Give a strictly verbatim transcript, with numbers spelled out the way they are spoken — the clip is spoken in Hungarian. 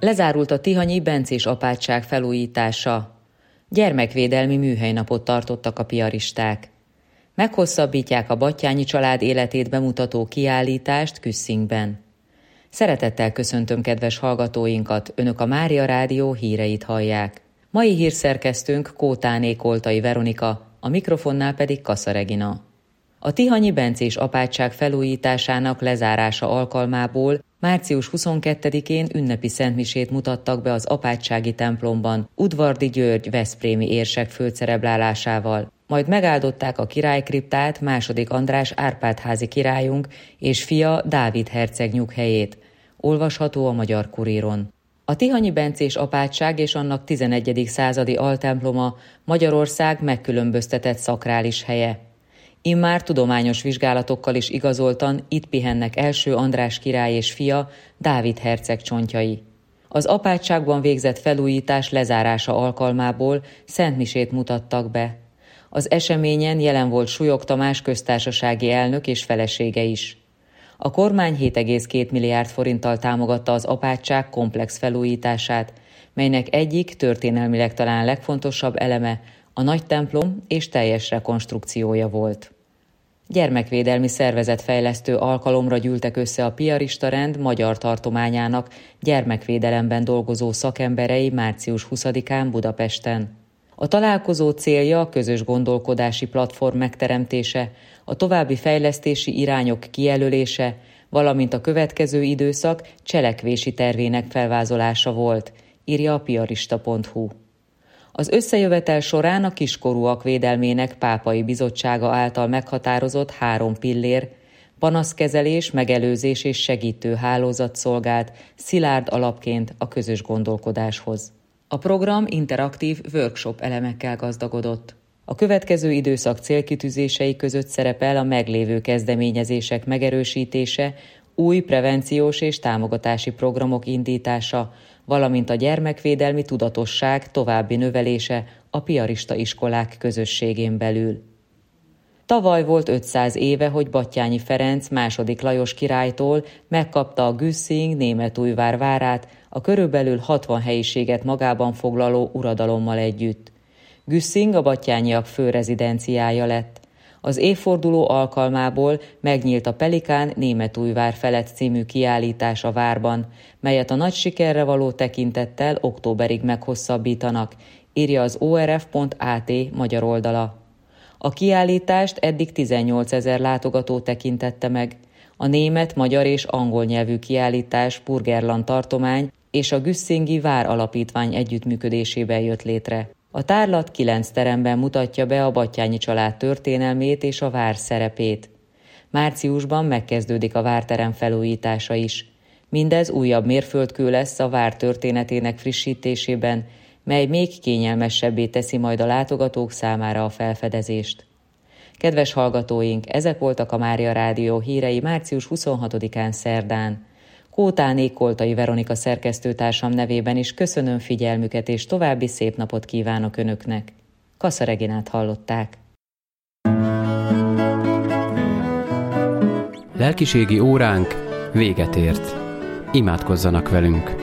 Lezárult a tihanyi bencés apátság felújítása. Gyermekvédelmi műhelynapot tartottak a piaristák. Meghosszabbítják a Batthyány család életét bemutató kiállítást Küsszingben. Szeretettel köszöntöm kedves hallgatóinkat, Önök a Mária Rádió híreit hallják. Mai hírszerkesztőnk Kótáné Koltai Veronika, a mikrofonnál pedig Kassa Regina. A tihanyi bencés apátság felújításának lezárása alkalmából március huszonkettedikén ünnepi szentmisét mutattak be az apátsági templomban Udvardy György veszprémi érsek földcerebrálásával, majd megáldották a királykriptát második András Árpád-házi királyunk és fia Dávid herceg nyughelyét. Olvasható a Magyar Kuríron. A tihanyi bencés apátság és annak tizenegyedik századi altemploma Magyarország megkülönböztetett szakrális helye. Immár tudományos vizsgálatokkal is igazoltan itt pihennek első András király és fia, Dávid herceg csontjai. Az apátságban végzett felújítás lezárása alkalmából szentmisét mutattak be. Az eseményen jelen volt Súlyog Tamás köztársasági elnök és felesége is. A kormány hét egész két milliárd forinttal támogatta az apátság komplex felújítását, melynek egyik történelmileg talán legfontosabb eleme a nagy templom és teljes rekonstrukciója volt. Gyermekvédelmi szervezetfejlesztő alkalomra gyűltek össze a piarista rend magyar tartományának gyermekvédelemben dolgozó szakemberei március huszadikán Budapesten. A találkozó célja a közös gondolkodási platform megteremtése, a további fejlesztési irányok kijelölése, valamint a következő időszak cselekvési tervének felvázolása volt, írja a piarista pont hu. Az összejövetel során a kiskorúak védelmének pápai bizottsága által meghatározott három pillér, panaszkezelés, megelőzés és segítő hálózat szolgált szilárd alapként a közös gondolkodáshoz. A program interaktív workshop elemekkel gazdagodott. A következő időszak célkitűzései között szerepel a meglévő kezdeményezések megerősítése, új prevenciós és támogatási programok indítása, valamint a gyermekvédelmi tudatosság további növelése a piarista iskolák közösségén belül. Tavaly volt ötszáz éve, hogy Batthyányi Ferenc második Lajos királytól megkapta a Güsszing Németújvár várát, a körülbelül hatvan helyiséget magában foglaló uradalommal együtt. Güsszing a battyányiak fő rezidenciája lett. Az évforduló alkalmából megnyílt a Pelikán Németújvár felett című kiállítás a várban, melyet a nagy sikerre való tekintettel októberig meghosszabbítanak, írja az o er ef pont á té magyar oldala. A kiállítást eddig tizennyolcezer látogató tekintette meg. A német, magyar és angol nyelvű kiállítás Burgenland tartomány és a Güssingi Vár Alapítvány együttműködésében jött létre. A tárlat kilenc teremben mutatja be a Batthyányi család történelmét és a vár szerepét. Márciusban megkezdődik a várterem felújítása is. Mindez újabb mérföldkő lesz a vár történetének frissítésében, mely még kényelmesebbé teszi majd a látogatók számára a felfedezést. Kedves hallgatóink, ezek voltak a Mária Rádió hírei március huszonhatodikán szerdán. Kótáné Koltai Veronika szerkesztőtársam nevében is köszönöm figyelmüket, és további szép napot kívánok Önöknek. Kassa Reginát hallották. Lelkiségi óránk véget ért. Imádkozzanak velünk!